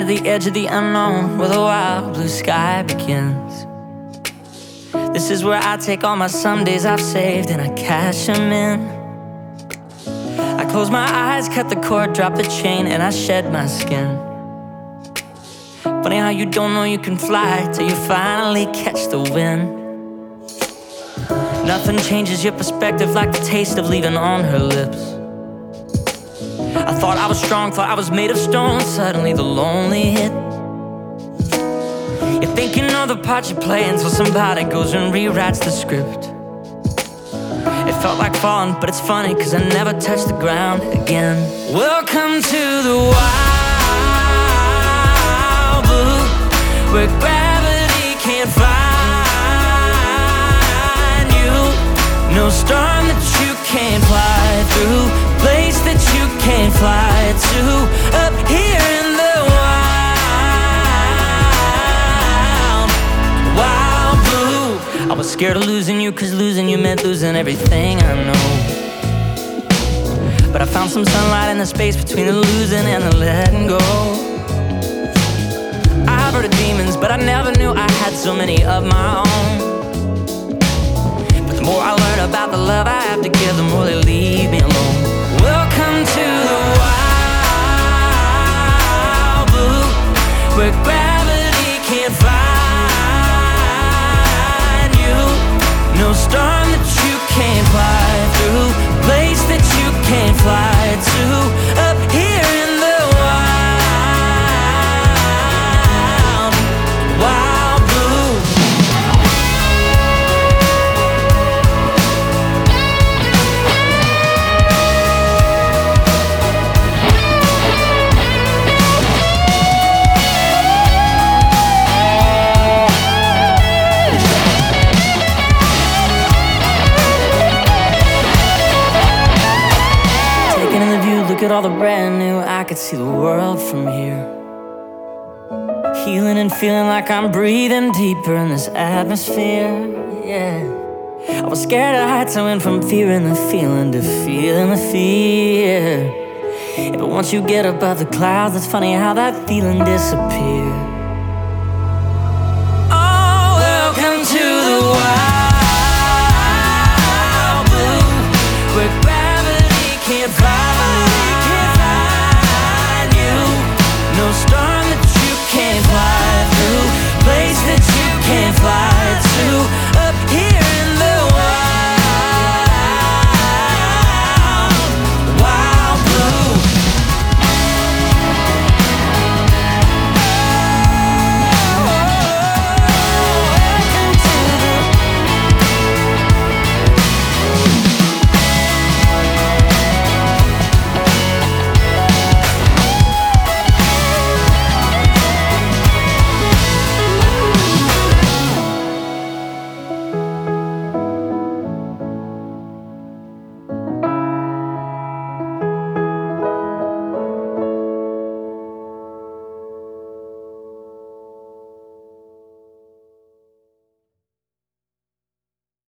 right at the edge of the unknown, where the wild blue sky begins. This is where I take all my Sundays I've saved and I cash them in. I close my eyes, cut the cord, drop the chain, and I shed my skin. Funny how you don't know you can fly till you finally catch the wind. Nothing changes your perspective like the taste of leaving on her lips. I thought I was strong, thought I was made of stone. Suddenly the lonely hit. You think you know the part you play until somebody goes and rewrites the script. It felt like falling, but it's funny cause I never touched the ground again. Welcome to the wild blue, where gravity can't find you. No storm that you can't fly through, place that you can't fly to. Up here in the wild blue. I was scared of losing you, cause losing you meant losing everything I know. But I found some sunlight in the space between the losing and the letting go. I've heard of demons, but I never knew I had so many of my own. But the more I learn about the love I have to give, the more they leave me alone. Welcome to the wild blue, where gravity can't find you. No storm that you can't fly through, place that you can't fly to. Up here in the wild blue. Taking in the view, look at all the brand new. I could see the world from here. Healing and feeling like I'm breathing deeper in this atmosphere, yeah. I was scared of heights, I went from fearing the feeling to feeling the fear. Yeah, but once you get above the clouds, it's funny how that feeling disappears.